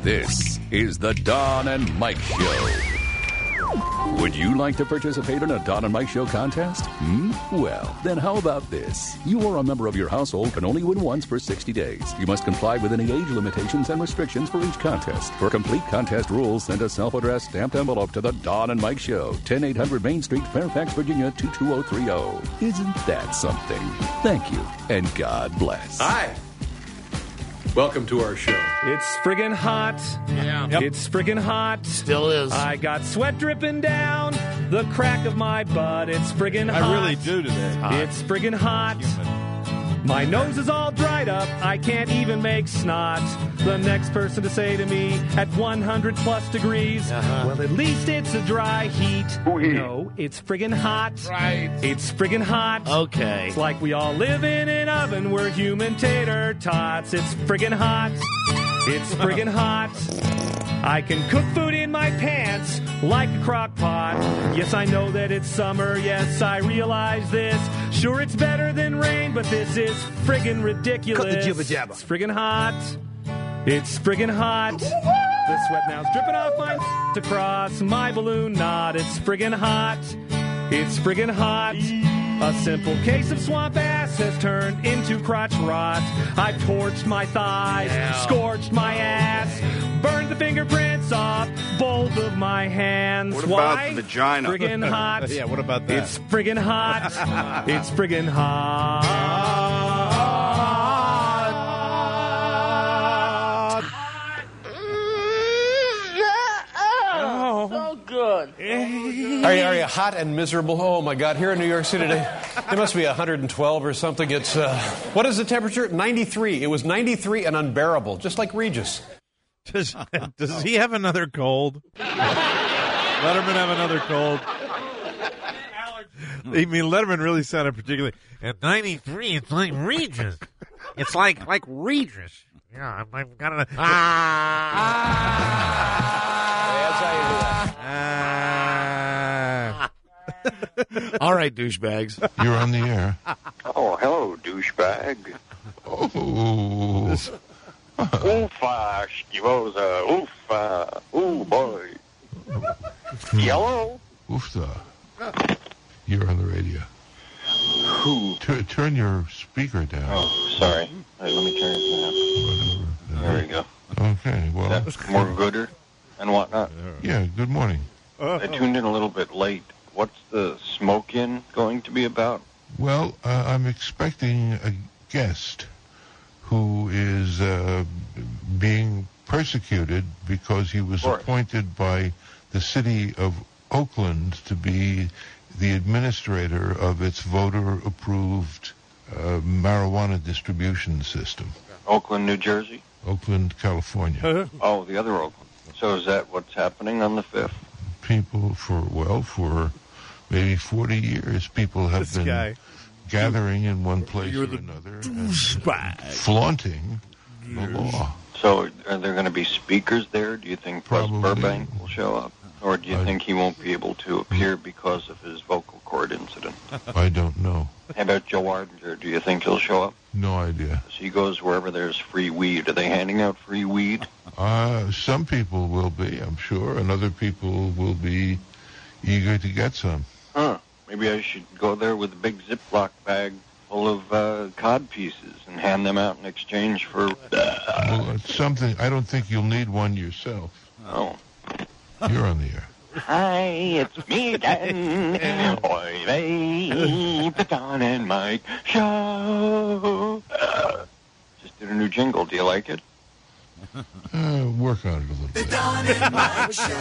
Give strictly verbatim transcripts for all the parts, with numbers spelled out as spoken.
This is the Don and Mike Show. Would you like to participate in a Don and Mike Show contest? Hmm? Well, then how about this? You or a member of your household can only win once for sixty days. You must comply with any age limitations and restrictions for each contest. For complete contest rules, send a self-addressed stamped envelope to the Don and Mike Show, ten eight hundred Main Street, Fairfax, Virginia, two two zero three zero. Isn't that something? Thank you, and God bless. Hi. Welcome to our show. It's friggin' hot. Yeah. Yep. It's friggin' hot. Still is. I got sweat dripping down the crack of my butt. It's friggin' hot. I really do today. It's friggin' hot. My nose is all dried up. I can't even make snot. The next person to say to me at one hundred plus degrees, uh-huh. well, at least it's a dry heat. Ooh-hee. No, it's friggin' hot. Right. It's friggin' hot. Okay. It's like we all live in an oven. We're human tater tots. It's friggin' hot. It's friggin' hot. I can cook food in my pants like a crock pot. Yes, I know that it's summer. Yes, I realize this. Sure, it's better than rain, but this is friggin' ridiculous. Cut the jibba jabba. It's friggin' hot. It's friggin' hot. The sweat now's dripping off my across my balloon knot. It's friggin' hot. It's friggin' hot. A simple case of swamp ass has turned into crotch rot. I've torched my thighs, yeah. scorched my ass, burned the fingerprints off both of my hands. What about Why? the vagina? Friggin' hot. Yeah, what about that? It's friggin' hot. It's friggin' hot. Oh, so good. Are you, are you hot and miserable? Oh, my God. Here in New York City today, it must be one hundred twelve or something. It's, uh, what is the temperature? ninety-three. It was ninety-three and unbearable, just like Regis. Does, does he have another cold? Letterman have another cold? I mean, Letterman really sounded particularly. At ninety-three, it's like Regis. It's like like Regis. Yeah, I've, I've got to. Ah! Ah! All right, douchebags. You're on the air. Oh, hello, douchebag. Oh. Oofa, skivosa, oofa, ooh, boy. Yellow? Oofta. You're on the radio. Who? T- turn your speaker down. Oh, sorry. Hey, let me turn it down. Whatever. There we go. Okay, well. That's more gooder and whatnot. Yeah, good morning. I tuned in a little bit late. What's the smoke-in going to be about? Well, uh, I'm expecting a guest who is uh, being persecuted because he was appointed by the city of Oakland to be the administrator of its voter-approved uh, marijuana distribution system. Oakland, New Jersey? Oakland, California. Oh, the other Oakland. So is that what's happening on the fifth? People for, well, for maybe forty years, people have This been guy. gathering in one place You're or the another and flaunting the law. So are there going to be speakers there? Do you think Buzz Probably. Burbank will show up? Or do you I- think he won't be able to appear because of his vocal cord incident? I don't know. How about Joe Ardinger? Do you think he'll show up? No idea. So he goes wherever there's free weed. Are they handing out free weed? Uh, some people will be, I'm sure, and other people will be eager to get some. Huh. Maybe I should go there with a big Ziploc bag full of uh, cod pieces and hand them out in exchange for... Well, it's something, I don't think you'll need one yourself. Oh. You're on the air. Hi, it's me again. Oy vey, the Don and Mike Show. Uh, just did a new jingle. Do you like it? Uh, work on it a little bit. The Don and Mike Show.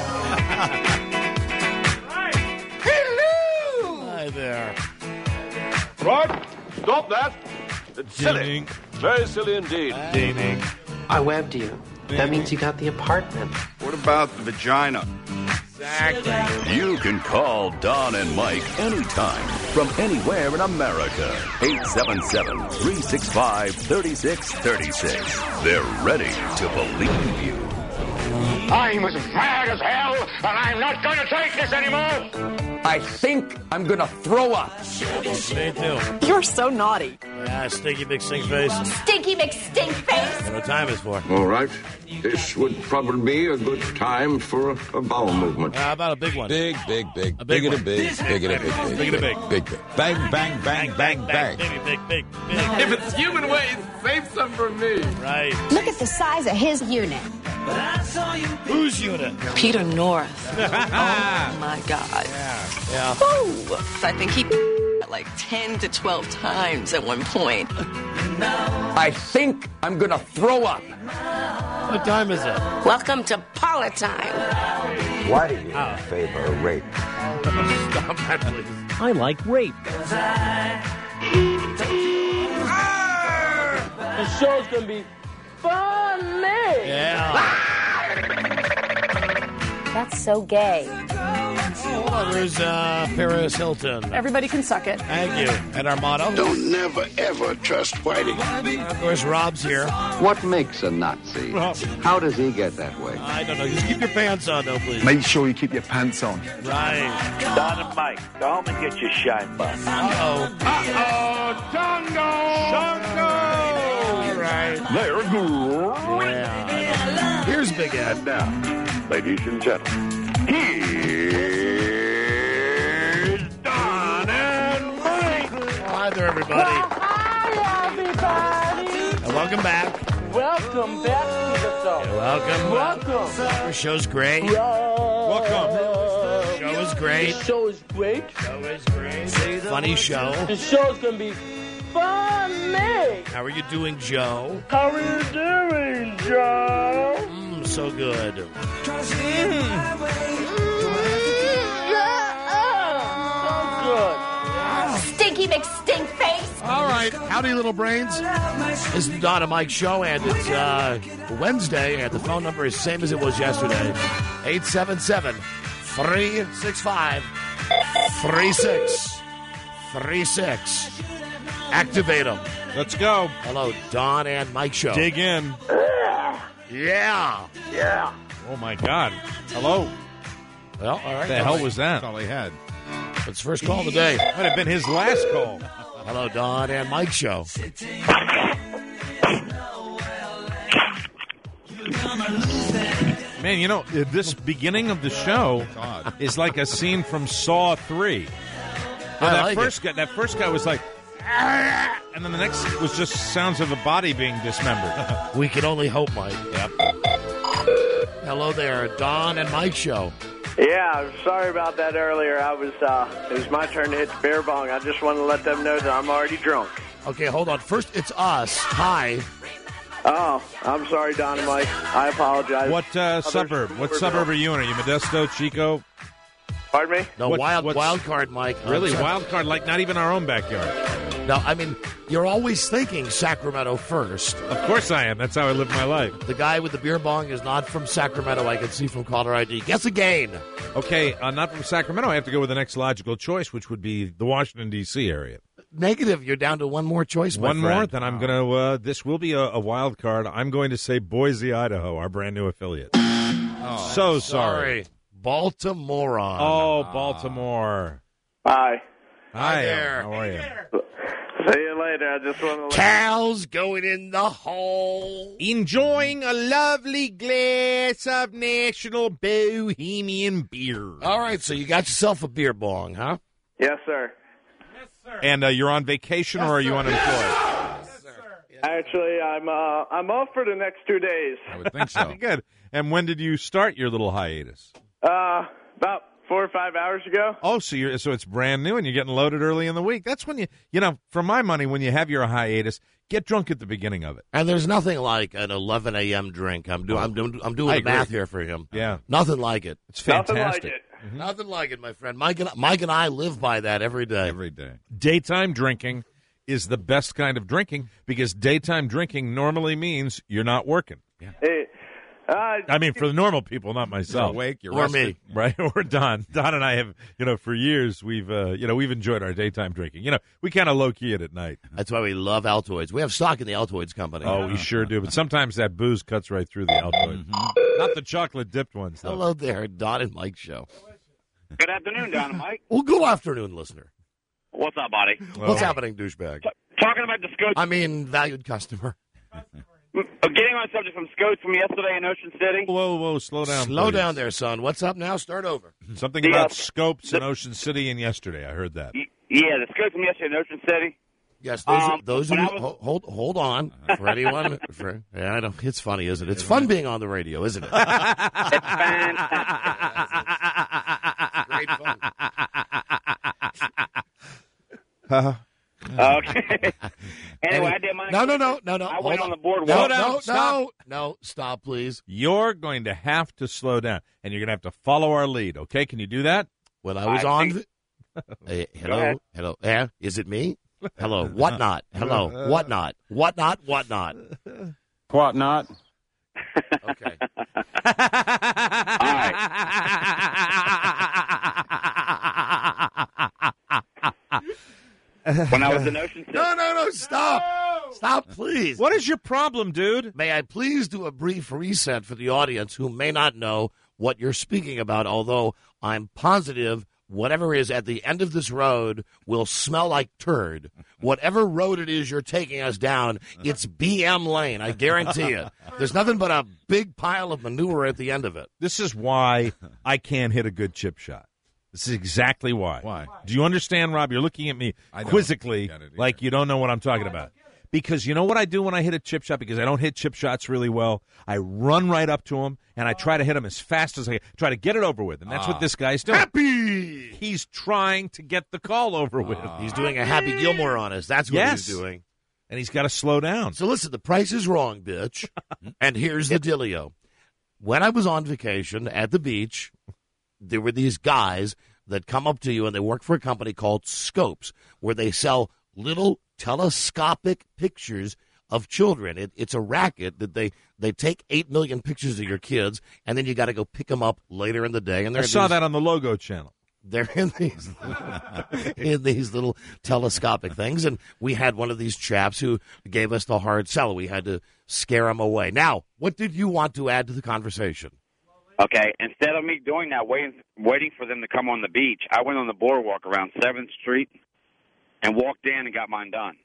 Hello. Hi there. Right, stop that. It's silly. Ding. Very silly indeed. Ding. I webbed you. That means you got the apartment. What about the vagina? Exactly. You can call Don and Mike anytime from anywhere in America. eight seven seven, three six five, three six three six. They're ready to believe you. I'm as mad as hell, and I'm not going to take this anymore. I think I'm going to throw up. Me too. You're so naughty. Yeah, Stinky McStink face. Stinky McStink face. You know what time is for? All right. This would probably be a good time for a, a bowel movement. How about a big one? Big, big, big. A big big one. and a big. Big and a big. Big and a big. Big, big. Bang, bang, bang, bang, bang. Big, big, big, big. If it's human waste, save some for me. Right. Look at the size of his unit. Whose unit? Peter North. Oh, my God. Yeah. Yeah. Woo! I think he like ten to twelve times at one point. I think I'm going to throw up. What time is it? Welcome to Politime. Why do you favor rape? Stop that, please. I like rape. The show's gonna be funny. Yeah. That's so gay. Oh, there's uh, Paris Hilton. Everybody can suck it. Thank you. And our motto? Don't never, ever trust Whitey. Of course, Rob's here. What makes a Nazi? How does he get that way? I don't know. Just keep your pants on, though, please. Make sure you keep your pants on. Right. Don and Mike, go home and get your shine bus. Uh-oh. Uh-oh, Django! Django! All right. They're good. Yeah. Here's Big Ed. And now, ladies and gentlemen, Here's Don and Mike. Hi there, everybody. Hi, everybody. And welcome back. Welcome back to the show. You're welcome. Welcome. Your show's great. Welcome. The show is great. The show is great. Show is great. Funny show. The show's gonna be funny. How are you doing, Joe? How are you doing, Joe? Mm, so good. Mm. Stinky McStink face. All right. Howdy, little brains. This is the Don and Mike show, and it's uh, Wednesday, and the phone number is same as it was yesterday. eight seven seven, three six five, three six three six. Activate them. Let's go. Hello, Don and Mike show. Dig in. Yeah. Yeah. Oh, my God. Hello. Well, all right. What the hell was that? That's all he had. It's first call of the day. Might have been his last call. Hello, Don and Mike show. Man, you know, this beginning of the show is like a scene from Saw three. Well, I that like first it. guy, that first guy was like, "Ah," and then the next was just sounds of a body being dismembered. We can only hope, Mike. Yep. Hello there, Don and Mike show. Yeah, I'm sorry about that earlier. I was, uh, it was my turn to hit the beer bong. I just wanted to let them know that I'm already drunk. Okay, hold on. First, it's us. Hi. Oh, I'm sorry, Don and Mike. I apologize. What uh, Others suburb? What were suburb drunk. are you in? Are you Modesto, Chico? Pardon me? No, What- wild what's- wild card, Mike. I'm Really, sorry. wild card? Like not even our own backyard. No, I mean, you're always thinking Sacramento first. Of course I am. That's how I live my life. The guy with the beer bong is not from Sacramento. I can see from caller I D. Guess again. Okay, uh, not from Sacramento. I have to go with the next logical choice, which would be the Washington, D C area. Negative. You're down to one more choice, my One friend. more, then I'm going to, uh, this will be a, a wild card. I'm going to say Boise, Idaho, our brand new affiliate. Oh, so sorry. Baltimore. Oh, Baltimore. Hi. Hi, there. how are you? See you later. I just want to let Cows going in the hole. Enjoying a lovely glass of National Bohemian beer. All right, so you got yourself a beer bong, huh? Yes, sir. And uh, you're on vacation or are you unemployed? Actually, I'm uh, I'm off for the next two days. I would think so. Good. And when did you start your little hiatus? Uh, about four or five hours ago. Oh, so you're so it's brand new and you're getting loaded early in the week. That's when you, you know, for my money, when you have your hiatus, get drunk at the beginning of it. And there's nothing like an eleven a.m. drink. I'm doing I'm doing I'm doing I the agree. math here for him. Yeah. Nothing like it. It's Nothing fantastic. like it. Mm-hmm. Nothing like it, my friend. Mike and Mike and I live by that every day. Every day. Daytime drinking is the best kind of drinking because daytime drinking normally means you're not working. Hey, Uh, I mean, for the normal people, not myself. You're awake, you're Or rested. me. Right, or Don. Don and I have, you know, for years we've, uh, you know, we've enjoyed our daytime drinking. You know, we kind of low key it at night. That's why we love Altoids. We have stock in the Altoids company. Oh, we sure do. But sometimes that booze cuts right through the Altoid. Not the chocolate dipped ones, though. Hello there, Don and Mike show. Good afternoon, Don and Mike. Well, good afternoon, listener. What's up, buddy? What's happening, douchebag? Talking about the Scots. I mean, valued customer. Getting on subject from Scots from yesterday in Ocean City. Whoa, whoa, slow down. Slow please. down there, son. What's up now? Start over. Something The, about uh, scopes in Ocean City and yesterday. I heard that. Y- Yeah, the Scots from yesterday in Ocean City. Yes, those, Um, are, those when are, I was- ho- hold hold on for anyone. For, yeah, I know it's funny, isn't it? It's fun being on the radio, isn't it? It's fantastic. Great fun. Okay. Anyway, I did my No, no, no, no, no. I Hold went on. on the boardwalk. No, Slow down, no, stop. no, no. Stop, please. You're going to have to slow down, and you're going to have to follow our lead, okay? Can you do that? When I was I on, think- Hey, Go hello, ahead. hello. Yeah, is it me? Hello, what not? Hello, what not? What not? What not? What not? Okay. All right. When I was in Ocean City. No, no, no. Stop. Stop, please. What is your problem, dude? May I please do a brief reset for the audience who may not know what you're speaking about, although I'm positive whatever is at the end of this road will smell like turd. Whatever road it is you're taking us down, it's B M Lane, I guarantee it. There's nothing but a big pile of manure at the end of it. This is why I can't hit a good chip shot. This is exactly why. Why? Do you understand, Rob? You're looking at me I don't quizzically get it either. like you don't know what I'm talking about. Because you know what I do when I hit a chip shot? Because I don't hit chip shots really well. I run right up to him, and I try to hit him as fast as I can. Try to get it over with. And that's what Ah. this guy's doing. Happy! He's trying to get the call over with. He's doing a Happy Gilmore on us. That's what Yes. he's doing. And he's got to slow down. So listen, the price is wrong, bitch. And here's the dealio. When I was on vacation at the beach, there were these guys that come up to you, and they work for a company called Scopes, where they sell little telescopic pictures of children. It, it's a racket that they, they take eight million pictures of your kids, and then you got to go pick them up later in the day. And I they're saw these- that on the Logo channel. They're in these in these little telescopic things, and we had one of these chaps who gave us the hard sell. We had to scare him away. Now, what did you want to add to the conversation? Okay, instead of me doing that, waiting waiting for them to come on the beach, I went on the boardwalk around seventh Street and walked in and got mine done.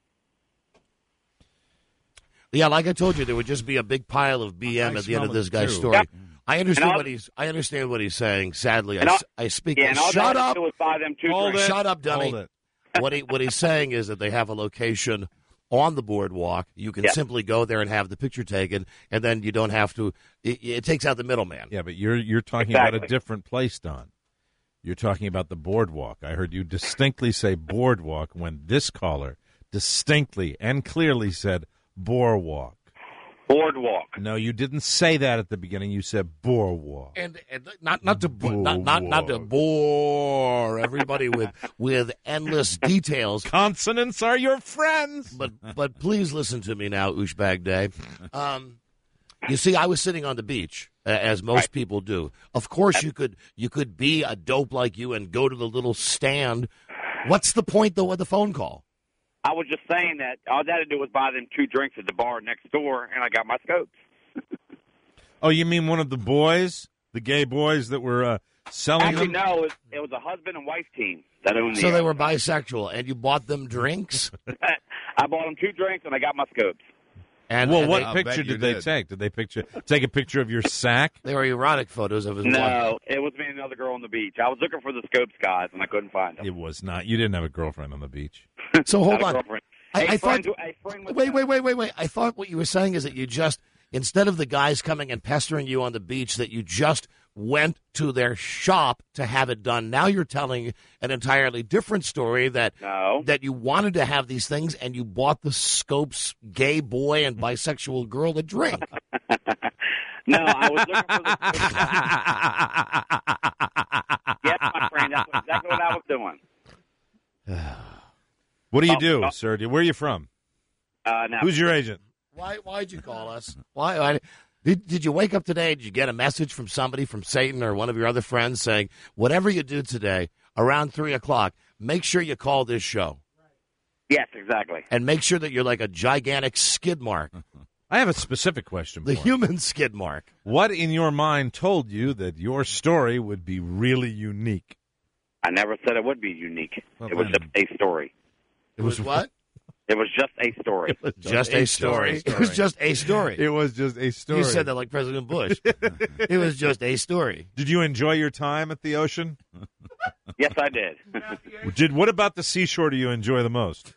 Yeah, like I told you, there would just be a big pile of B M I at the end of smell this it, guy's too. story. Yep. I understand And I'll- what he's. I understand what he's saying. Sadly, I, And I'll- s- I speak. Yeah, and all Shut they had up! to do was buy them two Hold drinks. it. Shut up, dummy. Hold it. What he what he's saying is that they have a location on the boardwalk. You can Yeah. simply go there and have the picture taken, and then you don't have to. It, it takes out the middleman. Yeah, but you're you're talking about a Exactly. different place, Don. You're talking about the boardwalk. I heard you distinctly say boardwalk when this caller distinctly and clearly said boardwalk. Boardwalk. No, you didn't say that at the beginning. You said boardwalk. And, and not not to bo- not, not not to bore everybody with with endless details. Consonants are your friends. But but please listen to me now, Ushbag Day. Um, you see, I was sitting on the beach, a- as most Right. people do. Of course, you could you could be a dope like you and go to the little stand. What's the point though of the phone call? I was just saying that all I had to do was buy them two drinks at the bar next door, and I got my scopes. Oh, you mean one of the boys, the gay boys that were uh, selling Actually, them? no, it was, it was a husband and wife team that owned the. So they were bisexual, and you bought them drinks. I bought them two drinks, and I got my scopes. And well, and what they, I'll picture bet you did they did. take? Did they picture take a picture of your sack? they were erotic photos of his wife. No, it was me and another girl on the beach. I was looking for the scopes guys, and I couldn't find them. It was not. You didn't have a girlfriend on the beach. So hold Not a on. girlfriend. I, A I friend thought. who- a friend was- Wait, wait, wait, wait, wait. I thought what you were saying is that you just, instead of the guys coming and pestering you on the beach, that you just went to their shop to have it done. Now you're telling an entirely different story that No. that you wanted to have these things and you bought the Scopes gay boy and bisexual girl a drink. No, I was looking for the. Yes, my friend, that's exactly what I was doing. What do you Oh, do, oh. sir? Where are you from? Uh, now, Who's your agent? Why? Why'd you call us? Why? why Did, did you wake up today? Did you get a message from somebody, from Satan or one of your other friends saying, whatever you do today, around three o'clock, make sure you call this show? Yes, exactly. And make sure that you're like a gigantic skid mark. I have a specific question The for human skid mark. What in your mind told you that your story would be really unique? I never said it would be unique. Well, it was man. just a story. It was what? It was just a story. It was just a story. It was just a story. It was just a story. You said that like President Bush. It was just a story. Did you enjoy your time at the ocean? Yes, I did. Did what about the seashore do you enjoy the most?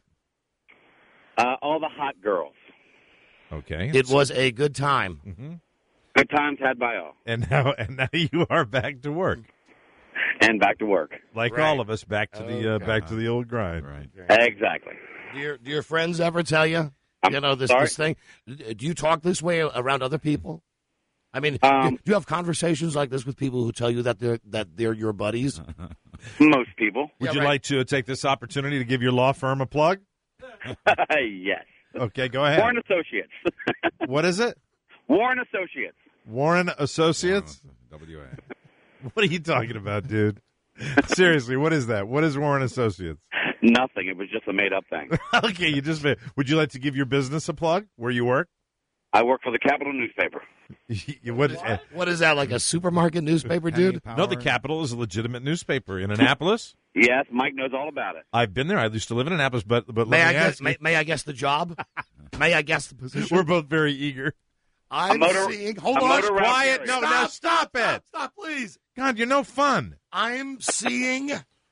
uh, all the hot girls. Okay. It was a good time. Mm-hmm. Good times had by all. And now, and now you are back to work. And back to work. Like Right. all of us, back to the Oh, uh, back God. to the old grind. Right. Exactly. Do your, do your friends ever tell you, you know, this, sorry? this thing? Do you talk this way around other people? I mean, Um, do, do you have conversations like this with people who tell you that they're that they're your buddies? Most people. Would Yeah, you right. like to take this opportunity to give your law firm a plug? Yes. Okay, go ahead. Warren Associates. What is it? Warren Associates. Warren Associates? W A. What are you talking about, dude? Seriously, what is that? What is Warren Associates? Nothing. It was just a made-up thing. Okay, you just would you like to give your business a plug where you work? I work for the Capital newspaper. You- what, uh, What is that, like a supermarket newspaper, dude? no, the Capital is a legitimate newspaper in Annapolis. Yes, Mike knows all about it. I've been there. I used to live in Annapolis, but but May let I me guess? ask you- May, may I guess the job? May I guess the position? we're both very eager. I'm motor- seeing. Hold a on, motor route Quiet! carrier. No, no, Stop, stop it! Stop, stop, please. God, you're no fun. I'm seeing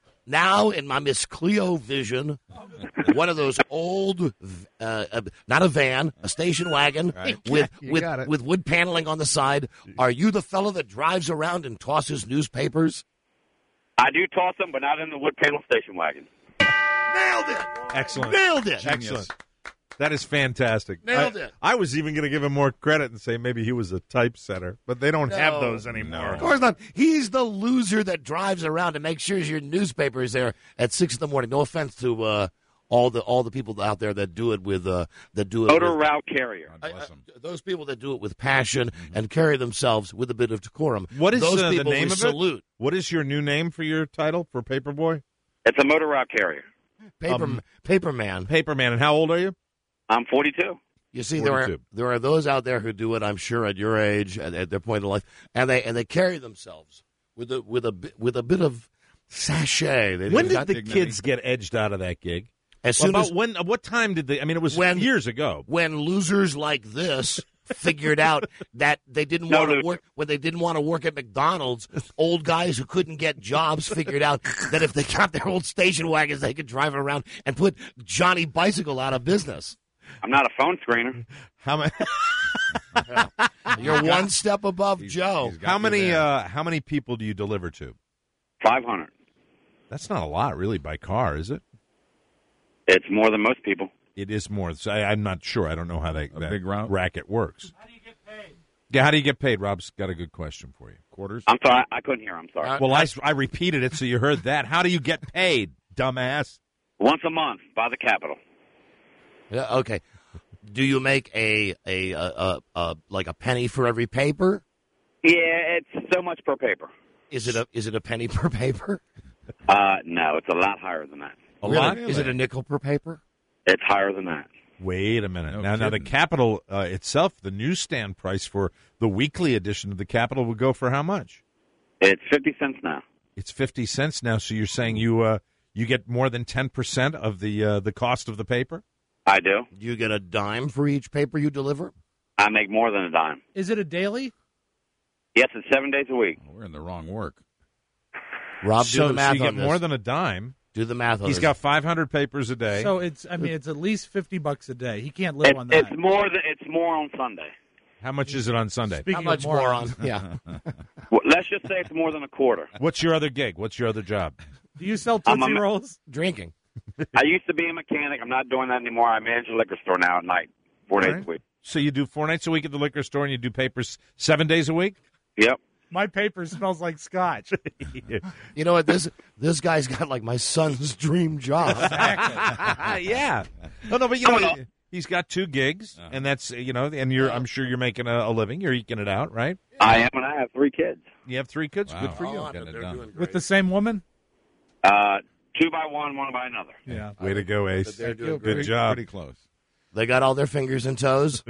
now in my Miss Cleo vision one of those old, uh, uh, not a van, a station wagon Right. with You with got it. with wood paneling on the side. Are you the fellow that drives around and tosses newspapers? I do toss them, but not in the wood panel station wagon. Nailed it! Excellent. Nailed it! Excellent. That is fantastic. Nailed I, it. I was even going to give him more credit and say maybe he was a typesetter, but they don't have No. those anymore. Of course not. He's the loser that drives around and makes sure your newspaper is there at six in the morning. No offense to uh, all the all the people out there that do it with uh, that do it. Motor with, route carrier. God bless I- I- him. those people that do it with passion and carry themselves with a bit of decorum. What is those uh, the people name we of salute. it? What is your new name for your title for Paperboy? It's a motor route carrier. Paper Um, Paperman. Paperman. And how old are you? I'm forty-two. You see, there are forty-two. there are those out there who do it. I'm sure at your age, at, at their point in life, and they and they carry themselves with a with a bit- with a bit of sachet. They, When they've did got the dignity. kids get edged out of that gig? As Well, soon about as when? What time did they? I mean, it was When- years ago. when losers like this figured out that they didn't No, want to loser. work when they didn't want to work at McDonald's, old guys who couldn't get jobs figured out that if they got their old station wagons, they could drive around and put Johnny Bicycle out of business. I'm not a phone screener. How many? You're one step above Joe. he's got How you many? there. Uh, how many people do you deliver to? five hundred. That's not a lot, really, by car, is it? It's more than most people. It is more. So I, I'm not sure. I don't know how they, A that big route? racket works. How do you get paid? Yeah, how do you get paid? Rob's got a good question for you. Quarters? I'm sorry. I couldn't hear. I'm sorry. Uh, Well, I, I repeated it, so you heard that. How do you get paid, dumbass? Once a month by the Capitol. Yeah, okay. Do you make a a, a, a, a like a penny for every paper? Yeah, it's so much per paper. Is it a is it a penny per paper? Uh, no, it's a lot higher than that. A Really? lot? Is it a nickel per paper? It's higher than that. Wait a minute. No now, now the kidding. Capital uh, itself, the newsstand price for the weekly edition of the Capital would go for how much? It's fifty cents now. It's fifty cents now. So you're saying you uh, you get more than ten percent of the uh, the cost of the paper? I do. You get a dime for each paper you deliver? I make more than a dime. Is it a daily? Yes, it's seven days a week. We're in the wrong work. Rob, so, do the math so you on get more this. than a dime. Do the math on He's this. got five hundred papers a day. So it's, I mean, it's at least fifty bucks a day. He can't live It, on that. it's more than it's more on Sunday. How much is it on Sunday? Speaking How of much more morons, on? Yeah. Well, let's just say it's more than a quarter. What's your other gig? What's your other job? do you sell I'm a Tootsie ma- Rolls? Drinking. I used to be a mechanic. I'm not doing that anymore. I manage a liquor store now at night, four All days right. a week. So you do four nights a week at the liquor store, and you do papers seven days a week? Yep. My paper smells like scotch. You know what? This this guy's got like my son's dream job. yeah. No, no, but you know, He's got two gigs, uh-huh. and that's you know, and you're I'm sure you're making a, a living. You're eking it out, right? I am, and I have three kids. You have three kids. Wow. Good for Oh, you. I bet they're doing great. With the same woman? Uh, two by one, one by another. Yeah. Way to go, Ace. They're doing Good pretty, job. Pretty close. They got all their fingers and toes.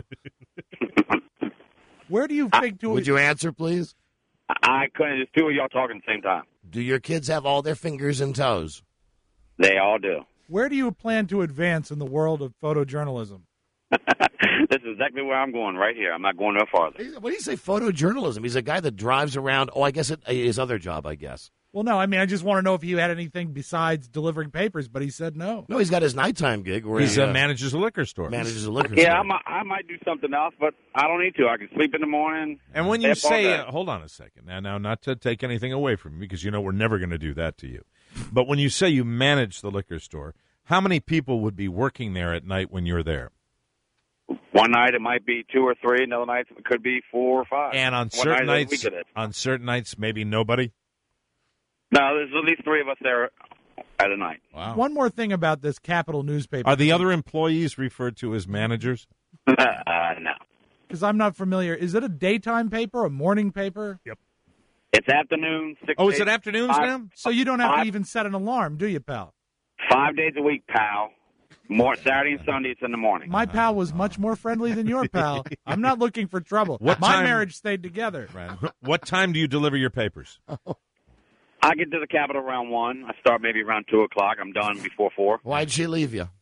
Where do you think to Would you answer, please? I couldn't. There's two of y'all talking at the same time. Do your kids have all their fingers and toes? They all do. Where do you plan to advance in the world of photojournalism? This is exactly where I'm going right here. I'm not going no farther. What do you say, photojournalism? He's a guy that drives around. Oh, I guess it, his other job, I guess. Well, no, I mean, I just want to know if you had anything besides delivering papers, but he said no. No, he's got his nighttime gig where He he uh, uh, manages a liquor store. manages a liquor Yeah, store. I might, I might do something else, but I don't need to. I can sleep in the morning. And when stay you up all say, day. uh, hold on a second, now, now, not to take anything away from you, because you know we're never going to do that to you. But when you say you manage the liquor store, how many people would be working there at night when you're there? One night it might be two or three. Another night it could be four or five. And on One certain night a nights, week it is. on certain nights, maybe nobody. No, there's at least three of us there at a night. Wow. One more thing about this Capital newspaper. Are the other employees referred to as managers? uh, no. Because I'm not familiar. Is it a daytime paper, a morning paper? Yep. It's afternoon. Six Oh, is days, it afternoons five, now? So you don't have five, to even set an alarm, do you, pal? Five days a week, pal. More Saturday and Sunday, it's in the morning. My pal was much more friendly than your pal. I'm not looking for trouble. What My time- marriage stayed together. Right. What time do you deliver your papers? I get to the Capitol around one. I start maybe around two o'clock. I'm done before four. Why'd she leave you?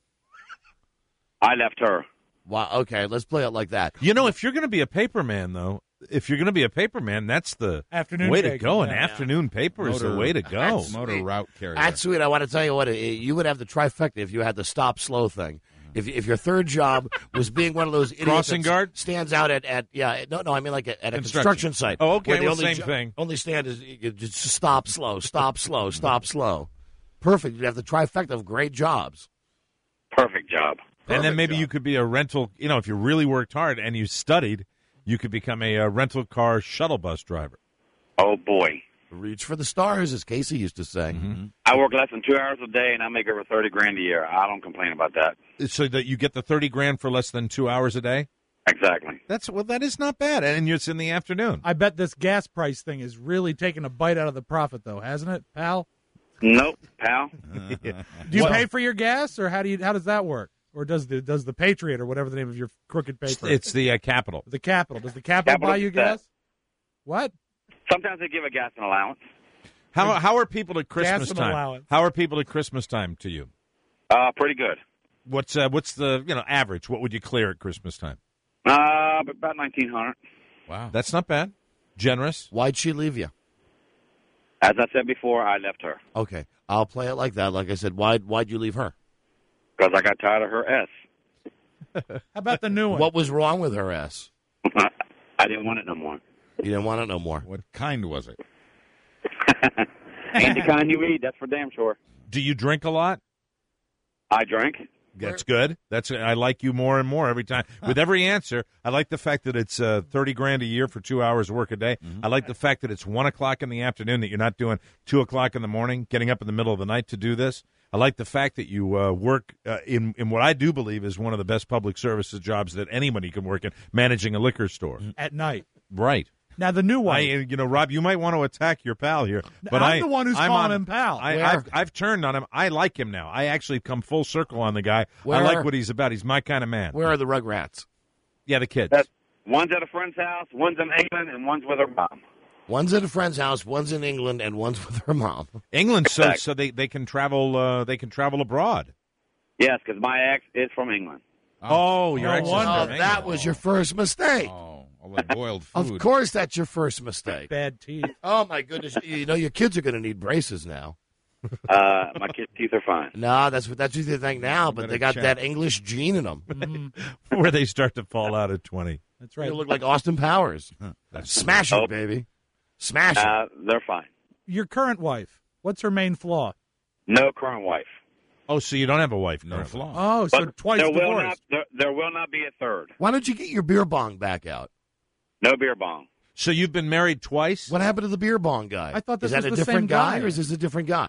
I left her. Wow. Okay, let's play it like that. You know, if you're going to be a paper man, though, if you're going to be a paper man, that's the Afternoon way to paper, go. An yeah. afternoon paper is the Motor- way to go. That's- Motor route carrier. That's sweet. I want to tell you what, uh, you would have the trifecta if you had the stop slow thing. If if your third job was being one of those idiots Crossing that guard? stands out at, at yeah no no I mean like at, at a Construction. construction site. Oh, okay, where the well, only same jo- thing. Only stand is you just stop slow, stop slow, stop slow. Perfect. You'd have the trifecta of great jobs. Perfect job. And then Perfect maybe job. you could be a rental, you know, if you really worked hard and you studied, you could become a, uh rental car shuttle bus driver. Oh, boy. Reach for the stars, as Casey used to say. Mm-hmm. I work less than two hours a day, and I make over thirty grand a year. I don't complain about that. So that you get the thirty grand for less than two hours a day? Exactly. That's well, that is not bad. And it's in the afternoon. I bet this gas price thing is really taking a bite out of the profit, though, hasn't it, pal? Nope, pal. Do you Well- pay for your gas, or how do you? How does that work? Or does the does the Patriot or whatever the name of your crooked paper? It's the uh, Capitol. the Capital. Does the Capital, Capital buy you is that. gas? What? Sometimes they give a gas and allowance. How how are people at Christmas and time? allowance. How are people at Christmas time to you? Uh, pretty good. What's uh, what's the you know average? What would you clear at Christmas time? Uh, about nineteen hundred. Wow. That's not bad. Generous. Why'd she leave you? As I said before, I left her Okay, I'll play it like that. Like I said, why'd why'd you leave her? because I got tired of her S. How about the new one? What was wrong with her ass? I didn't want it no more. You didn't want it no more. What kind was it? Ain't the kind you eat, that's for damn sure. Do you drink a lot? I drank. That's good. That's I like you more and more every time. With every answer, I like the fact that it's uh, thirty grand a year for two hours of work a day. Mm-hmm. I like the fact that it's one o'clock in the afternoon, that you're not doing two o'clock in the morning, getting up in the middle of the night to do this. I like the fact that you uh, work uh, in in what I do believe is one of the best public services jobs that anybody can work in, managing a liquor store. At night. Right. Now the new one. I, you know, Rob, you might want to attack your pal here, but I'm I, the one who's I'm calling on, him pal. I, Where? I've, I've turned on him. I like him now. I actually come full circle on the guy. Where? I like what he's about. He's my kind of man. Where are the Rugrats? Yeah, the kids. That's, one's at a friend's house, one's in England, and one's with her mom. One's at a friend's house, one's in England, and one's with her mom. England, so so they, they can travel. Uh, they can travel abroad. Yes, because my ex is from England. Oh, your no ex is wonder. from Oh, England. that was your first mistake. Oh, all that boiled food. Of course, that's your first mistake. Bad teeth. Oh my goodness! You know your kids are going to need braces now. Uh, my kids' teeth are fine. No, that's what that's what they think now. But Better they got check. that English gene in them. Mm, Where they start to fall out at twenty. that's They right. look like Austin Powers. Smash it, Oh. baby. Smash it. Uh, they're fine. Your current wife. What's her main flaw? No current wife. Oh, so you don't have a wife? No currently. flaw. Oh, so But twice there will not divorced. there, there will not be a third. Why don't you get your beer bong back out? No beer bong. So you've been married twice? What happened to the beer bong guy? I thought this is that was a the different same guy, guy. or is this a different guy?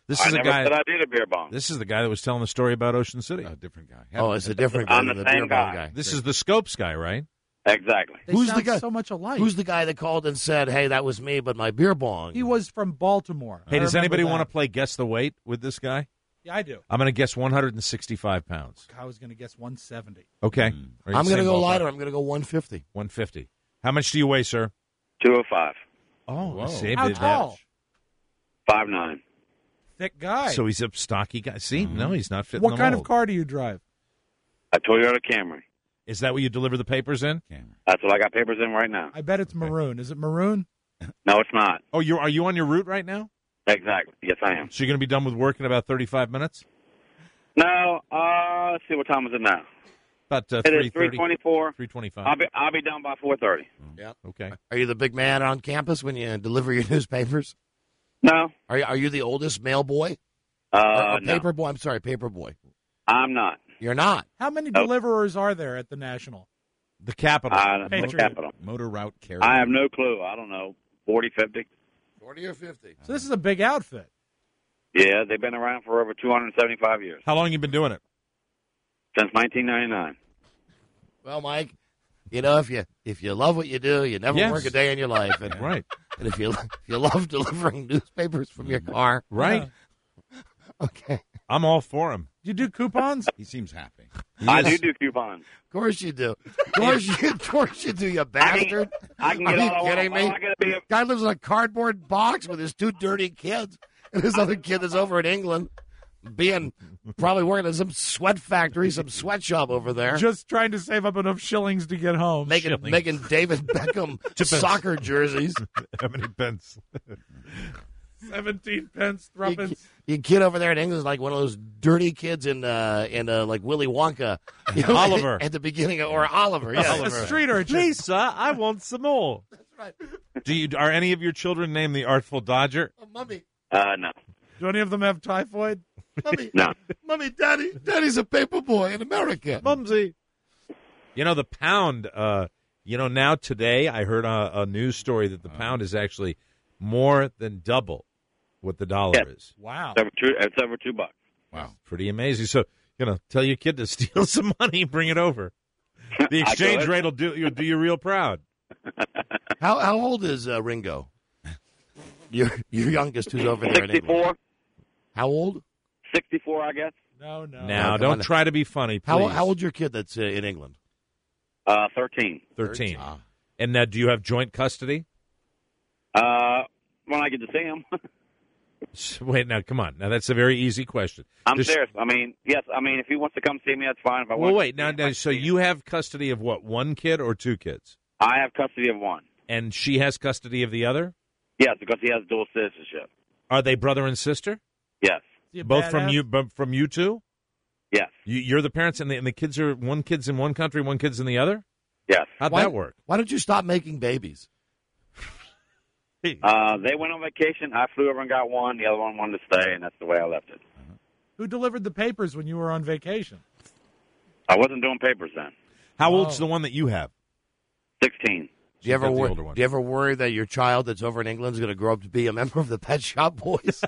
This I is a never guy. said I did a beer bong. This is the guy that was telling the story about Ocean City. A different guy. Oh, it's a different guy I'm than the the same beer bong guy. guy. This is the Scopes guy, right? Exactly. They Who's the sound guy? so much alike. Who's the guy that called and said, "Hey, that was me, but my beer bong"? He was from Baltimore. Hey, I does remember anybody that. want to play Guess the Weight with this guy? Yeah, I do. I'm going to guess one hundred sixty-five pounds. I was going to guess one seventy. Okay. Mm. Are you I'm going to same go ballpark? lighter. I'm going to go one fifty. one fifty. How much do you weigh, sir? two oh five. Oh, Whoa. see, How did that. tall? five nine. Thick guy. So he's a stocky guy. See, Mm-hmm. no, he's not fitting what the kind mold. of car do you drive? A Toyota Camry. Is that what you deliver the papers in? That's what I got papers in right now. I bet it's maroon. Is it maroon? No, it's not. Oh, you are you on your route right now? Exactly. Yes, I am. So you're going to be done with work in about thirty-five minutes? No, uh, let's see, what time is it now? About uh, It is three three twenty-four. three twenty-five. I'll be I'll be done by four thirty. Yeah. Okay. Are you the big man on campus when you deliver your newspapers? No. Are you, are you the oldest male boy? Uh, or, or no. paper boy? I'm sorry, paper boy. I'm not. You're not. How many deliverers are there at the National? The capital. Uh, the Patriot. capital. Motor route carrier. I have no clue. I don't know. forty, fifty. Forty or fifty? So this is a big outfit. Yeah, they've been around for over two hundred seventy-five years. How long have you been doing it? Since nineteen ninety-nine. Well, Mike, you know, if you if you love what you do, you never Yes. work a day in your life. And, Right. And if you if you love delivering newspapers from your car, Right. okay, I'm all for him. Do you do coupons? He seems happy. I do do coupons. of course you do. Of course you, of course you do, you bastard. I can Are get you all I kidding want. me? All I gotta be a- Guy lives in a cardboard box with his two dirty kids, and this other kid is over in England, being probably working in some sweat factory, some sweatshop over there, Just trying to save up enough shillings to get home. making Shillings. making David Beckham soccer jerseys. How many pence? seventeen pence, You, threepence. you kid over there in England is like one of those dirty kids in uh, in uh, like Willy Wonka, you know, Oliver. at the beginning, of, or Oliver, yeah, A street urchin. Lisa, I want some more. That's right. Do you? Are any of your children named the Artful Dodger? Oh, mummy, Uh, no. Do any of them have typhoid? mummy, No. mummy, daddy, daddy's a paper boy in America. Mumsy. You know, the pound, uh, you know, now today I heard a, a news story that the pound is actually more than double what the dollar Yeah. is. Wow. It's over two, it's over two bucks. Wow. Pretty amazing. So, you know, tell your kid to steal some money, bring it over. The I exchange could. rate will do you do you real proud. How how old is uh, Ringo? Your your youngest who's over there in England. sixty-four. How old? sixty-four, I guess. No, no. Now, come don't on. try to be funny, please. How how old's your kid that's uh, in England? Uh, thirteen. thirteen. Ah. And uh, do you have joint custody? Uh, when I get to see him. Wait, now, come on. Now, that's a very easy question. I'm Does- serious. I mean, yes. I mean, if he wants to come see me, that's fine. If I Well, want wait. Now, now, so you have custody of what, one kid or two kids? I have custody of one. And she has custody of the other? Yes, because he has dual citizenship. Are they brother and sister? Yes. Both from you, bu- from you two? Yes. You, you're the parents, and the, and the kids are one kid's in one country, one kid's in the other. Yes. How'd Why- that work? Why don't you stop making babies? Uh, they went on vacation. I flew over and got one. The other one wanted to stay, and that's the way I left it. Who delivered the papers when you were on vacation? I wasn't doing papers then. How old's the one that you have? Sixteen. Do you ever got the wor- older one. do you ever worry that your child that's over in England is going to grow up to be a member of the Pet Shop Boys?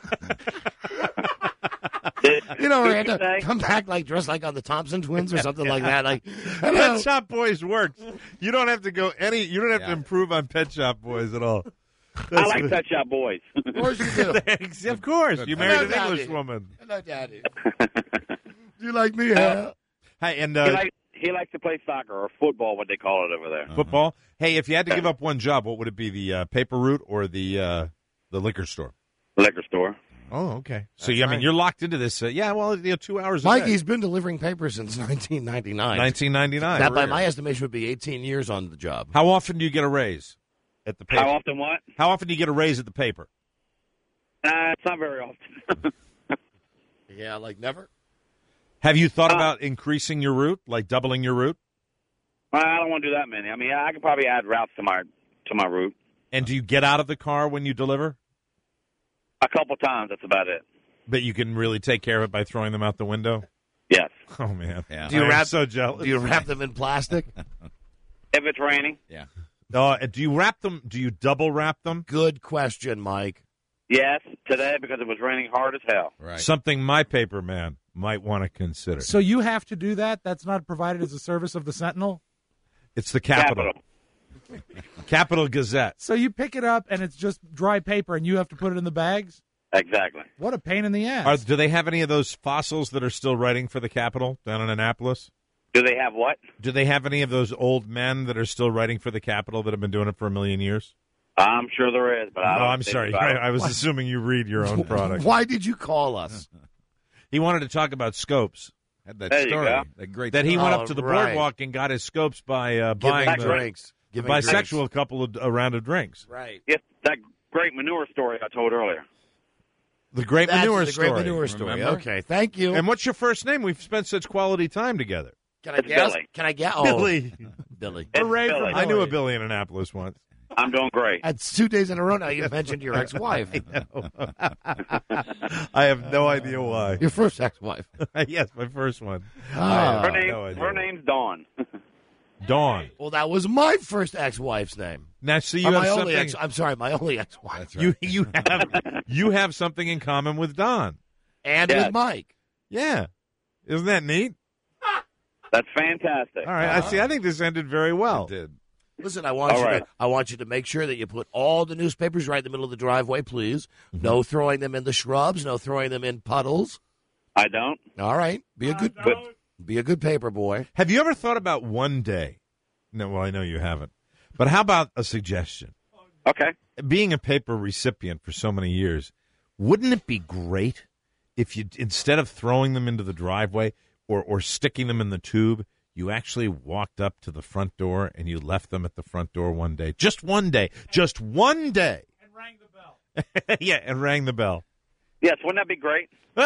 You know, Did Miranda, you say? come back like dressed like on the Thompson Twins or something like that. Like, hello. Pet Shop Boys works. You don't have to go any. You don't have to Yeah. improve on Pet Shop Boys at all. I like Pet Shop Boys. Of course you do. Of course, you married Hello, an Daddy. English woman. Hello, Daddy. Do you like me, Hal? Hey, and he, uh, likes, he likes to play soccer or football, what they call it over there. football. Hey, if you had to give up one job, what would it be? The uh, paper route or the uh, the liquor store? Liquor store. Oh, okay. So That's yeah, I mean, right. you're locked into this. Uh, yeah, well, you know, two hours. a day. Mikey's been delivering papers since nineteen ninety-nine. nineteen ninety-nine. That, by my estimation, would be eighteen years on the job. How often do you get a raise at the paper? How often what? How often do you get a raise at the paper? Uh, it's not very often. Yeah, like never. Have you Uh, thought about increasing your route, like doubling your route? I don't want to do that many. I mean, I could probably add routes to my to my route. And do you get out of the car when you deliver? A couple times, that's about it. But you can really take care of it by throwing them out the window? Yes. Oh, man. Yeah. Do you I am wrap? so jealous. Do you wrap them in plastic? If it's raining. Yeah. Uh, do you wrap them? Do you double wrap them? Good question, Mike. Yes, today because it was raining hard as hell. Right. Something my paper man might want to consider. So you have to do that? That's not provided as a service of the Sentinel? It's the Capital. Capital Gazette. So you pick it up, and it's just dry paper, and you have to put it in the bags? Exactly. What a pain in the ass. Are, do they have any of those fossils that are still writing for the Capital down in Annapolis? Do they have what? Do they have any of those old men that are still writing for the Capital that have been doing it for a million years? I'm sure there is, but I Oh, don't I'm think sorry. so. I, I was What? assuming you read your own product. Why did you call us? He wanted to talk about scopes. Had that There you story. go. That great That he story. went Oh, up to the right. boardwalk and got his scopes by uh, Giving buying the, drinks. the Giving bisexual drinks. couple of, a round of drinks. Right. Yes, that great manure story I told earlier. The great That's manure the story. great manure story. Remember? Okay, thank you. And what's your first name? We've spent such quality time together. Can I It's guess? Billy. Can I guess? Oh, Billy. Billy. It's Hooray for Billy. I knew a Billy in Annapolis once. I'm doing great. That's two days in a row now you've mentioned your ex-wife. I have no idea why. Your first ex-wife. Yes, my first one. Ah. Her name, no idea. her name's Dawn. Dawn. Well, that was my first ex-wife's name. Now, so you Or have my something. only ex. I'm sorry, my only ex-wife. That's right. You you have you have something in common with Don. And Yes. with Mike. Yeah, isn't that neat? That's fantastic. All right, I see. I think this ended very well. It did. Listen, I want All you right. to I want you to make sure that you put all the newspapers right in the middle of the driveway, please. Mm-hmm. No throwing them in the shrubs, no throwing them in puddles. I don't. All right. Be a good But be a good paper boy. Have you ever thought about one day? No, well, I know you haven't. But how about a suggestion? okay. Being a paper recipient for so many years, wouldn't it be great if you, instead of throwing them into the driveway or, or sticking them in the tube, you actually walked up to the front door and you left them at the front door one day? Just one day. Just one day. And rang the bell. Yeah, and rang the bell. Yes, wouldn't that be great?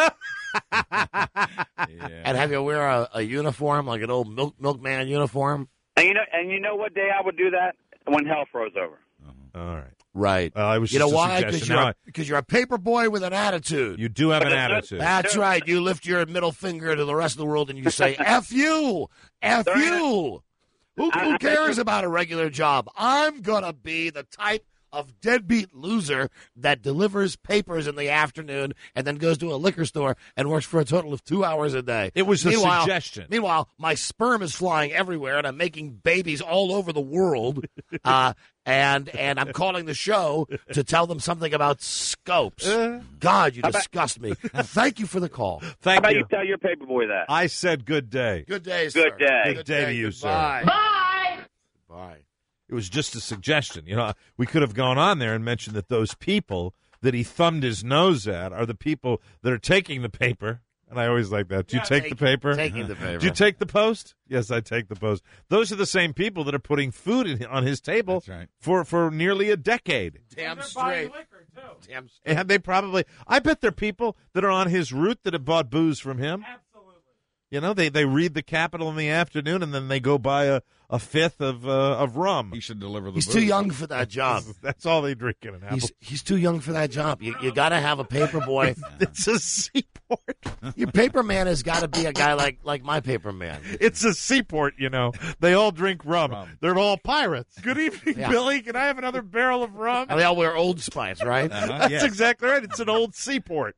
Yeah. And have you wear a, a uniform, like an old milk milkman uniform? And you know, and you know what day I would do that? When hell froze over. All right. Right. Well, I was You know just a why? suggestion. Because you're, Now a- 'cause you're a paper boy with an attitude. You do have an attitude. That's right. You lift your middle finger to the rest of the world and you say, F you! F There ain't a- you! Who, who cares about a regular job? I'm going to be the type of deadbeat loser that delivers papers in the afternoon and then goes to a liquor store and works for a total of two hours a day. It was a Meanwhile- suggestion. Meanwhile, my sperm is flying everywhere and I'm making babies all over the world. Uh, and and I'm calling the show to tell them something about scopes. God, you disgust me. Thank you for the call. How Thank about you. you tell your paper boy that? I said good day. Good day, sir. Good day. Good day to you, sir. Bye. Bye. Bye. It was just a suggestion. You know, we could have gone on there and mentioned that those people that he thumbed his nose at are the people that are taking the paper. And I always like that. Do you Yeah, take take- the paper? taking the paper. Do you take the Post? Yes, I take the Post. Those are the same people that are putting food in, on his table That's right. for, for nearly a decade. Damn They're buying straight. liquor, too. Damn straight. And they probably, I bet they're people that are on his route that have bought booze from him. Absolutely. You know, they, they read the Capital in the afternoon and then they go buy a, a fifth of uh, of rum. He should deliver the He's booze. too young for that job. That's all they drink in an apple. He's he's too young for that job. You you got to have a paper boy. It's a seaport. Your paper man has got to be a guy like like my paper man. It's a seaport, you know. They all drink rum. Rum. They're all pirates. Good evening, Yeah. Billy. Can I have another barrel of rum? And they all wear Old Spice, right? Uh-huh, That's yes. exactly right. It's an old seaport.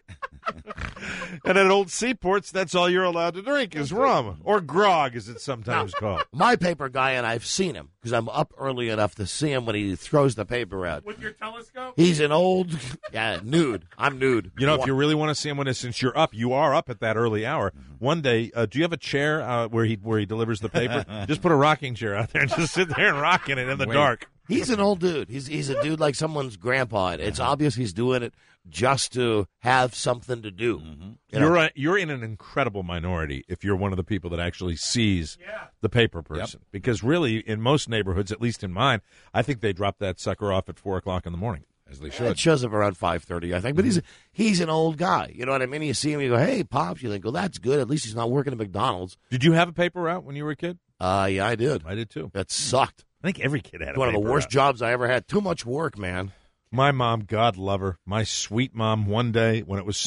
And at old seaports, that's all you're allowed to drink is rum. Or grog, as it's sometimes called. My paper guy, and I've seen him because I'm up early enough to see him when he throws the paper out. With your telescope? He's an old, yeah, nude. I'm nude. You know, if you really want to see him when it's, since you're up, you are up at that early hour. One day, uh, do you have a chair uh, where he where he delivers the paper? Just put a rocking chair out there and just sit there and rock in it in the Wait. dark. He's an old dude. He's he's a dude like someone's grandpa. It's obvious he's doing it just to have something to do. You know? You're a, you're in an incredible minority if you're one of the people that actually sees the paper person. Because really, in most neighborhoods, at least in mine, I think they drop that sucker off at four o'clock in the morning. As they It should. shows up around five thirty, I think. But he's he's an old guy. You know what I mean? You see him, you go, "Hey, pops." You think, "Well, that's good. At least he's not working at McDonald's." Did you have a paper route when you were a kid? Uh, yeah, I did. I did too. That sucked. I think every kid had a One of the paper worst route. jobs I ever had. Too much work, man. My mom, God love her, my sweet mom, one day when it was snowing,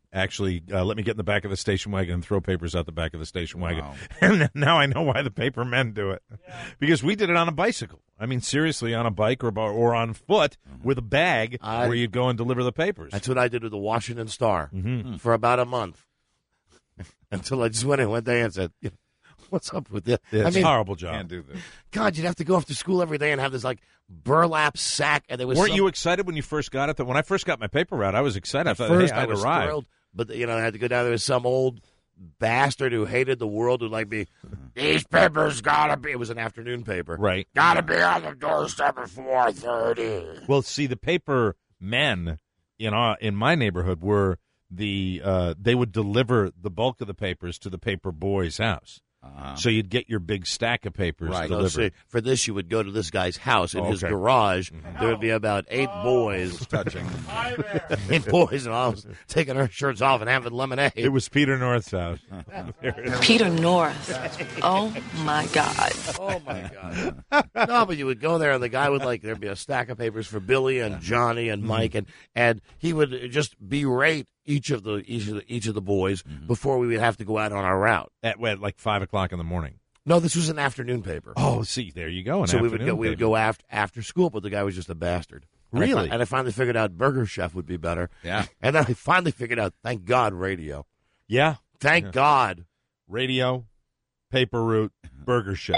actually uh, let me get in the back of the station wagon and throw papers out the back of the station wagon. Wow. And now I know why the paper men do it. Yeah. Because we did it on a bicycle. I mean, seriously, on a bike or or on foot mm-hmm. with a bag I, where you'd go and deliver the papers. That's what I did with the Washington Star mm-hmm. for about a month. Until I just went in one day and said, what's up with this? Yeah, it's I mean, a horrible job. Can't do this. God, you'd have to go off to school every day and have this, like, burlap sack. And there was Weren't some... you excited when you first got it? That when I first got my paper route, I was excited. I At thought, first, hey, I I'd was arrived. thrilled. But, you know, I had to go down there with some old bastard who hated the world who'd, like, be, these papers gotta be. It was an afternoon paper. Right. Gotta be on the doorstep at four thirty. Well, see, the paper men, you know, in my neighborhood were the, uh, they would deliver the bulk of the papers to the paper boy's house. Uh-huh. So you'd get your big stack of papers right. delivered. So, see, for this, you would go to this guy's house. In oh, his okay. garage, mm-hmm. there would be about eight oh, boys. touching. Eight boys, and all taking their shirts off and having lemonade. It was Peter North's house. Peter North. Oh, my God. Oh, my God. No, but you would go there, and the guy would, like, there'd be a stack of papers for Billy and Johnny and Mike, and, and he would just berate each of the each of the, each of the boys mm-hmm. before we would have to go out on our route. At what, like five o'clock in the morning? No, this was an afternoon paper. Oh, see, there you go. An so we would go. We paper. would go after after school, but the guy was just a bastard. Really? And I, and I finally figured out Burger Chef would be better. Yeah. And then I finally figured out, thank God, radio. Yeah. Thank yeah. God, radio, paper route, Burger Chef.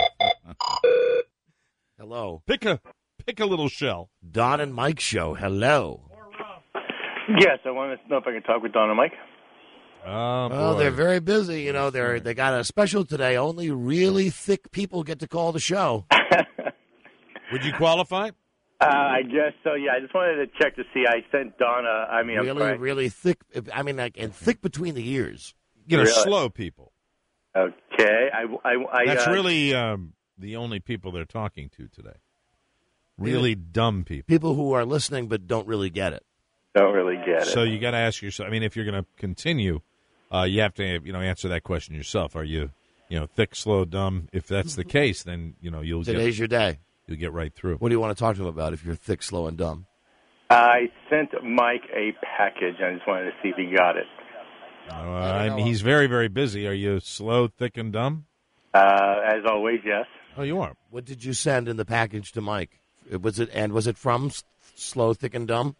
Hello. Pick a pick a little shell. Don and Mike show. Hello. Yes, I wanted to know if I could talk with Don and Mike. Oh, well, they're very busy. You know, they're they got a special today. Only really thick people get to call the show. Would you qualify? Uh, I guess so. Yeah, I just wanted to check to see. I sent Donna. I mean, really, I'm sorry. really thick. I mean, like, and thick between the ears. You know, really? slow people. Okay, I, I, I That's uh, really um, the only people they're talking to today. Really yeah. dumb people. People who are listening but don't really get it. Don't really get it. So you got to ask yourself. I mean, if you're going to continue, uh, you have to, you know, answer that question yourself. Are you, you know, thick, slow, dumb? If that's the case, then you know you'll. Today's get, your day. You'll get right through. What do you want to talk to him about? If you're thick, slow, and dumb. I sent Mike a package. I just wanted to see if he got it. Uh, I mean, he's very, very busy. Are you slow, thick, and dumb? Uh, as always, yes. Oh, you are. What did you send in the package to Mike? Was it and was it from S- Slow, Thick, and Dumb?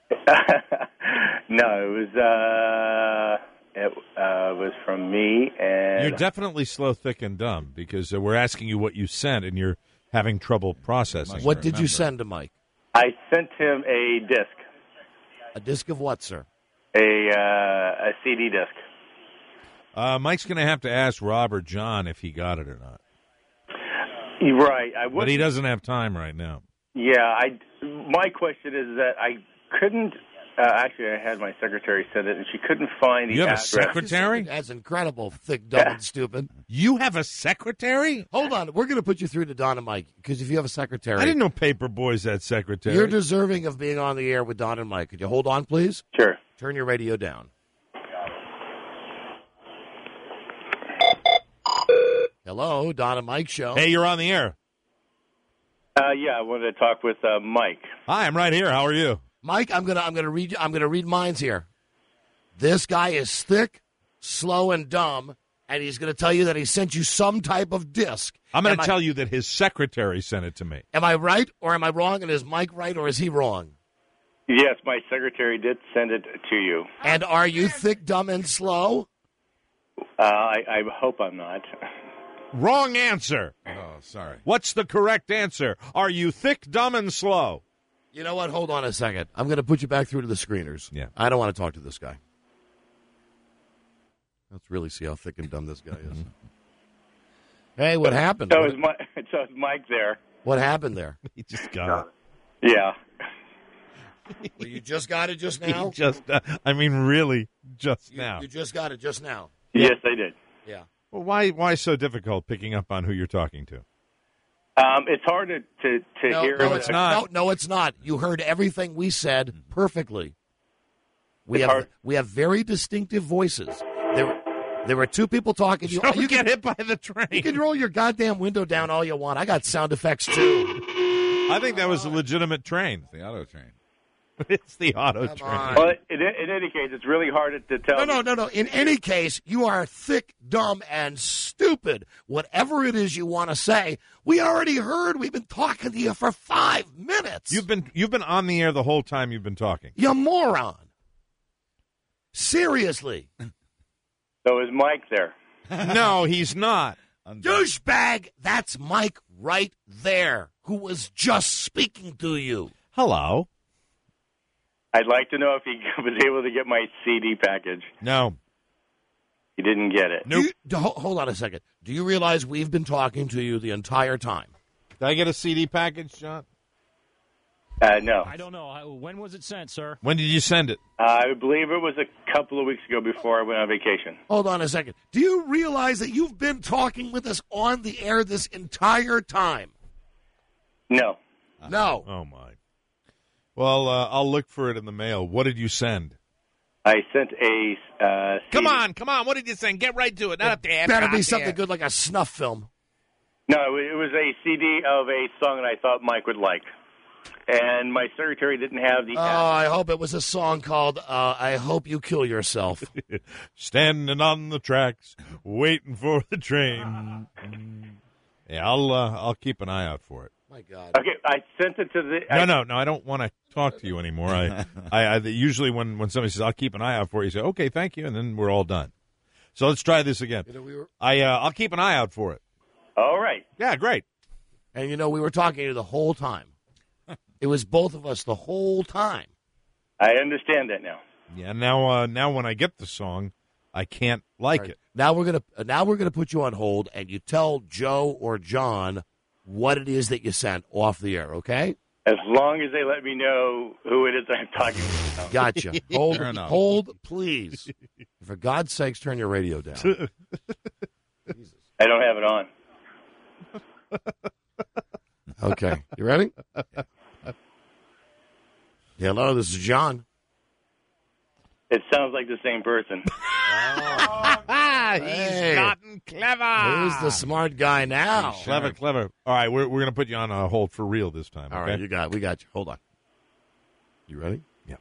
No, it was uh, it uh, was from me. And you're definitely slow, thick, and dumb because uh, we're asking you what you sent, and you're having trouble processing. What did you send to Mike? I sent him a disc. A disc of what, sir? A uh, a C D disc. Uh, Mike's going to have to ask Rob or John if he got it or not. Right, I but he doesn't have time right now. Yeah, I. My question is that I couldn't. Uh, actually, I had my secretary send it, and she couldn't find the You have address. a secretary? That's incredible, thick, dumb, and stupid. You have a secretary? Hold on. We're going to put you through to Don and Mike, because if you have a secretary... I didn't know Paper Boys had secretary. You're deserving of being on the air with Don and Mike. Could you hold on, please? Sure. Turn your radio down. Hello, Don and Mike show. Hey, you're on the air. Uh, yeah, I wanted to talk with uh, Mike. Hi, I'm right here. How are you? Mike, I'm gonna I'm gonna read I'm gonna read minds here. This guy is thick, slow, and dumb, and he's gonna tell you that he sent you some type of disc. I'm gonna Am tell I, you that his secretary sent it to me. Am I right or am I wrong? And is Mike right or is he wrong? Yes, my secretary did send it to you. And are you thick, dumb, and slow? Uh, I, I hope I'm not. Wrong answer. Oh, sorry. What's the correct answer? Are you thick, dumb, and slow? You know what? Hold on a second. I'm going to put you back through to the screeners. Yeah. I don't want to talk to this guy. Let's really see how thick and dumb this guy is. Hey, what happened? So what, is Mike, so is Mike there? What happened there? He just got it. Yeah. Well, you just got it just now? just, uh, I mean, really, just you, now. You just got it just now. Yes, I did. Yeah. Well, why why so difficult picking up on who you're talking to? Um, it's hard to, to, to no, hear. No, it's not. No, no, it's not. You heard everything we said perfectly. We it's have hard. we have very distinctive voices. There, there were two people talking. You, Don't you get can, hit by the train. You can roll your goddamn window down all you want. I got sound effects too. I think that was a legitimate train. The auto train. It's the auto train. Well, in, in any case, it's really hard to tell. No, no, no, no. In any case, you are thick, dumb, and stupid. Whatever it is you want to say, we already heard. We've been talking to you for five minutes. You've been you've been on the air the whole time you've been talking. You moron. Seriously. So is Mike there? No, he's not. Douchebag, that's Mike right there, who was just speaking to you. Hello. I'd like to know if he was able to get my C D package. No. He didn't get it. Nope. You, ho- hold on a second. Do you realize we've been talking to you the entire time? Did I get a C D package, John? Uh, no. I don't know. When was it sent, sir? When did you send it? Uh, I believe it was a couple of weeks ago before I went on vacation. Hold on a second. Do you realize that you've been talking with us on the air this entire time? No. No. Oh, my. Well, uh, I'll look for it in the mail. What did you send? I sent a uh, C D. Come on, come on. What did you send? Get right to it. Not up there. Better be something good like a snuff film. No, it was a C D of a song that I thought Mike would like. And my secretary didn't have the Oh, app. I hope it was a song called uh, I Hope You Kill Yourself. Standing on the tracks, waiting for the train. Yeah, I'll uh, I'll keep an eye out for it. My God. Okay, I sent it to the... No, I, no, no, I don't want to talk to you anymore. I, I, I usually when, when somebody says, I'll keep an eye out for it, you say, okay, thank you, and then we're all done. So let's try this again. You know, we were... I, uh, I'll keep an eye out for it. All right. Yeah, great. And, you know, we were talking to you the whole time. It was both of us the whole time. I understand that now. Yeah, now uh, now when I get the song, I can't like Right. it. Now we're gonna now we're gonna put you on hold, and you tell Joe or John what it is that you sent off the air. Okay? As long as they let me know who it is I'm talking about. Gotcha. Hold, Fair enough. hold, please. For God's sakes, turn your radio down. I don't have it on. Okay, you ready? Hello, this is John. It sounds like the same person. He's Hey. gotten clever. Who's the smart guy now? Clever, clever. All right, we're we're gonna put you on a hold for real this time. All okay? right, you got, we got you. Hold on. You ready? Yeah.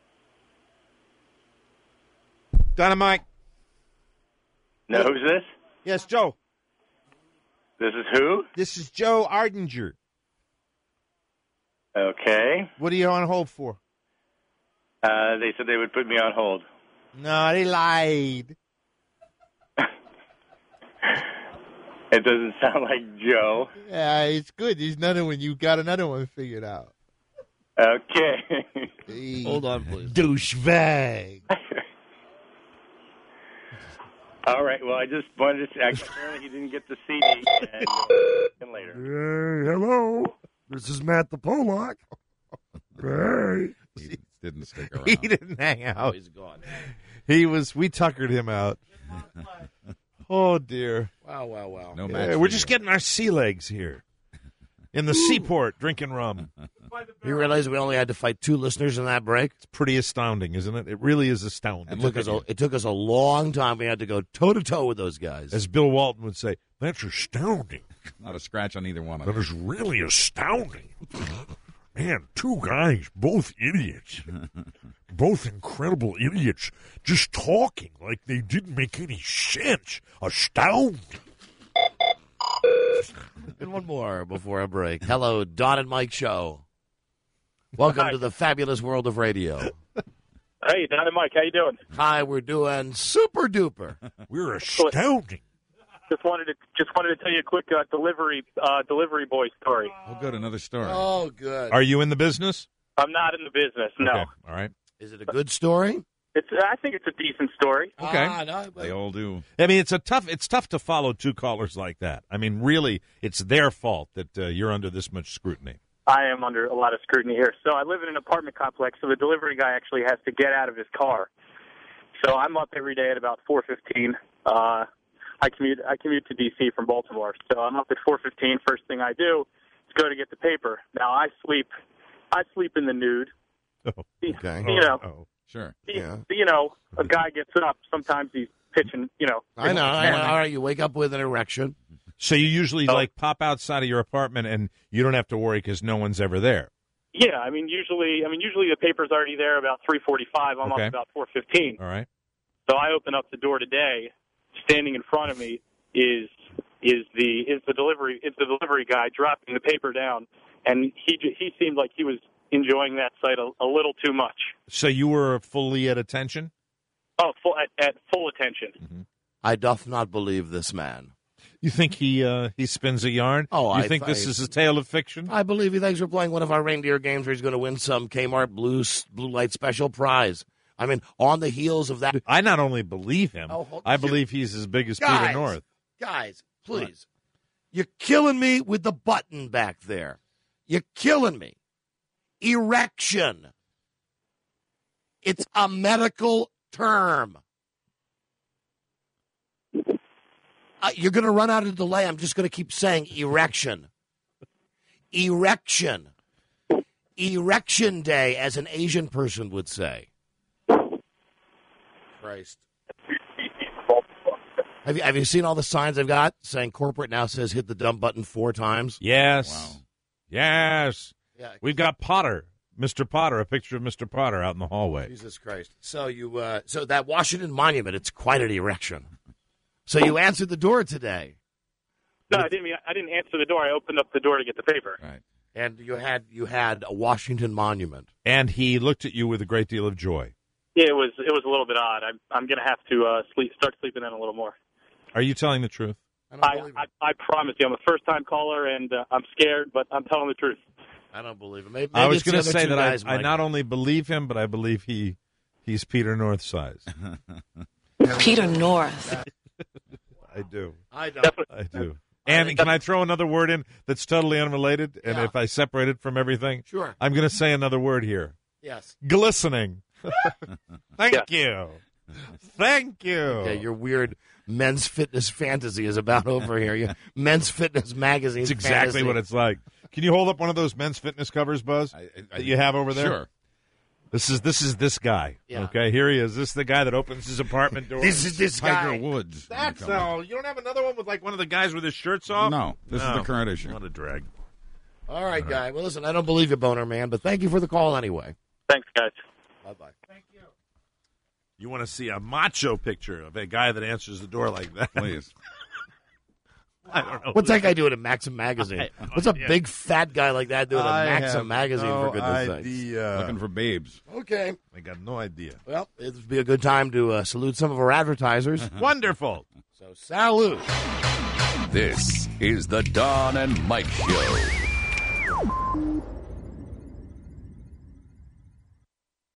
Dynamite. Now, who's this? Yes, Joe. This is who? This is Joe Ardinger. Okay. What are you on hold for? Uh, they said they would put me on hold. No, they lied. It doesn't sound like Joe. Yeah, it's good. There's another one. You got another one figured out. Okay. Hold on, please. Douchebag. All right. Well, I just wanted to. Actually, apparently, he didn't get the C D. And uh, later. Hey, hello. This is Matt the Pollock. Hey. He didn't stick around. He didn't hang out. Oh, he's gone. He was. We tuckered him out. Oh dear. Wow, wow, wow. No Yeah, match we're for just you. getting our sea legs here in the seaport, drinking rum. You realize we only had to fight two listeners in that break? It's pretty astounding, isn't it? It really is astounding. It took us a, it took us a long time. We had to go toe to toe with those guys. As Bill Walton would say, that's astounding. Not a scratch on either one of That them. is really astounding. Man, two guys, both idiots. Both incredible idiots, just talking like they didn't make any sense. Astounding. And one more before a break. Hello, Don and Mike Show. Welcome to the fabulous world of radio. Hey, Don and Mike, how you doing? Hi, we're doing super duper. We're astounding. Just wanted to just wanted to tell you a quick uh, delivery uh, delivery boy story. Oh, good. Another story. Oh, good. Are you in the business? I'm not in the business. No, Okay. All right. Is it a good story? it's. I think it's a decent story. Okay. Ah, no, but- They all do. I mean, it's a tough. It's tough to follow two callers like that. I mean, really, it's their fault that uh, you're under this much scrutiny. I am under a lot of scrutiny here. So I live in an apartment complex, so the delivery guy actually has to get out of his car. So I'm up every day at about four fifteen. Uh, I commute I commute to D C from Baltimore. So I'm up at four fifteen. First thing I do is go to get the paper. Now I sleep I sleep in the nude. Oh, okay. You know, Oh, Sure. Yeah. you know, a guy gets up. Sometimes he's pitching. You know, I know, I know. All right, you wake up with an erection. so you usually Oh. like pop outside of your apartment and you don't have to worry because no one's ever there. Yeah, I mean, usually, I mean, usually the paper's already there about three forty-five. I'm Okay. up about four fifteen. All right. So I open up the door today. Standing in front of me is is the is the delivery is the delivery guy dropping the paper down, and he he seemed like he was enjoying that sight a, a little too much. So you were fully at attention? Oh, full, at, at full attention. Mm-hmm. I doth not believe this man. You think he uh, he spins a yarn? Oh, you I think th- this is a tale of fiction? I believe he thinks we're playing one of our reindeer games where he's going to win some Kmart Blue Blue Light Special prize. I mean, on the heels of that. I not only believe him, Oh, hold- I believe he's as big as Guys, Peter North. Guys, please. You're killing me with the button back there. You're killing me. Erection. It's a medical term. Uh, you're going to run out of delay. I'm just going to keep saying erection. Erection. Erection day, as an Asian person would say. Christ. Have you, have you seen all the signs I've got saying corporate now says hit the dump button four times? Yes. Yes. Yeah. We've got Potter, Mister Potter, a picture of Mister Potter out in the hallway. Jesus Christ. So you, uh, so that Washington Monument, it's quite an erection. So you answered the door today. No, I didn't. mean- I didn't answer the door. I opened up the door to get the paper. Right. And you had you had a Washington Monument. And he looked at you with a great deal of joy. Yeah, it was it was a little bit odd. I'm I'm going to have to uh, sleep start sleeping in a little more. Are you telling the truth? I, I I promise you, I'm a first time caller and uh, I'm scared, but I'm telling the truth. I don't believe it. Maybe, I maybe was it's the going to other say two that guys, I, I Mike. not only believe him, but I believe he he's Peter North size. Peter North. I do. I don't. I do. And can I throw another word in that's totally unrelated? And Yeah. if I separate it from everything, Sure. I'm going to say another word here. Yes. Glistening. Thank you. Thank you. Okay, your weird men's fitness fantasy is about over here. Your men's fitness magazine. It's exactly fantasy. what it's like. Can you hold up one of those men's fitness covers, Buzz, I, I, that you have over there? Sure. This is this is this guy. Yeah. Okay, here he is. This is the guy that opens his apartment door. This is this Tiger guy. Woods. That's all. You don't have another one with like one of the guys with his shirts off? No, this is the current issue. What a drag. All right, guy. Well, listen, I don't believe you, boner man, but thank you for the call anyway. Thanks, guys. Bye bye. Thank you. You want to see a macho picture of a guy that answers the door like that? Please. I don't know. What's that guy doing at Maxim Magazine? What's a yeah. big fat guy like that doing at I Maxim have Magazine, no for goodness sakes? idea. Looking for babes. Okay. I got no idea. Well, it would be a good time to uh, salute some of our advertisers. Wonderful. So, salute. This is the Don and Mike Show.